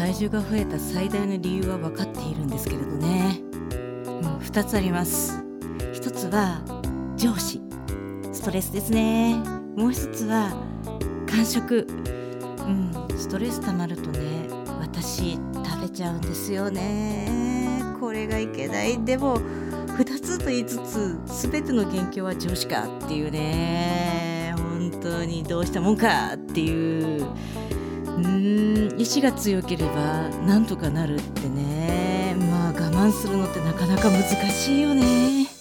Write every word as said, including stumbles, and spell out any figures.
体重が増えた最大の理由は分かっているんですけれどね、うん、ふたつあります。ひとつは上司、ストレスですね。もうひとつは間食、うん、ストレス溜まるとね、私食べちゃうんですよね。これがいけない。でもふたつと言いつつ全ての元凶は上司かっていうね、本当にどうしたもんかっていう、うーん意志が強ければなんとかなるってね。まあ我慢するのってなかなか難しいよね。